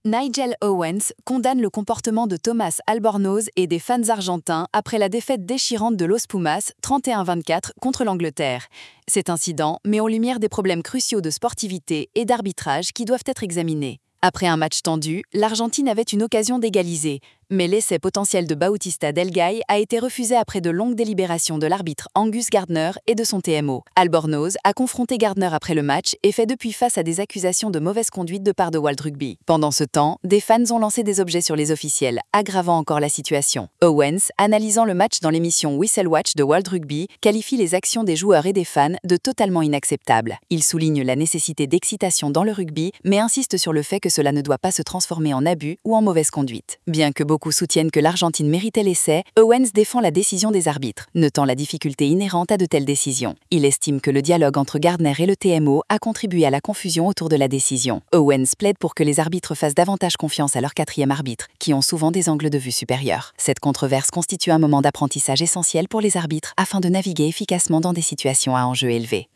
Nigel Owens condamne le comportement de Thomas Albornoz et des fans argentins après la défaite déchirante de Los Pumas 31-24 contre l'Angleterre. Cet incident met en lumière des problèmes cruciaux de sportivité et d'arbitrage qui doivent être examinés. Après un match tendu, l'Argentine avait une occasion d'égaliser, mais l'essai potentiel de Bautista Del Gay a été refusé après de longues délibérations de l'arbitre Angus Gardner et de son TMO. Albornoz a confronté Gardner après le match et fait depuis face à des accusations de mauvaise conduite de part de World Rugby. Pendant ce temps, des fans ont lancé des objets sur les officiels, aggravant encore la situation. Owens, analysant le match dans l'émission Whistle Watch de World Rugby, qualifie les actions des joueurs et des fans de totalement inacceptables. Il souligne la nécessité d'excitation dans le rugby, mais insiste sur le fait que cela ne doit pas se transformer en abus ou en mauvaise conduite. Bien que beaucoup soutiennent que l'Argentine méritait l'essai, Owens défend la décision des arbitres, notant la difficulté inhérente à de telles décisions. Il estime que le dialogue entre Gardner et le TMO a contribué à la confusion autour de la décision. Owens plaide pour que les arbitres fassent davantage confiance à leur quatrième arbitre, qui ont souvent des angles de vue supérieurs. Cette controverse constitue un moment d'apprentissage essentiel pour les arbitres afin de naviguer efficacement dans des situations à enjeux élevés.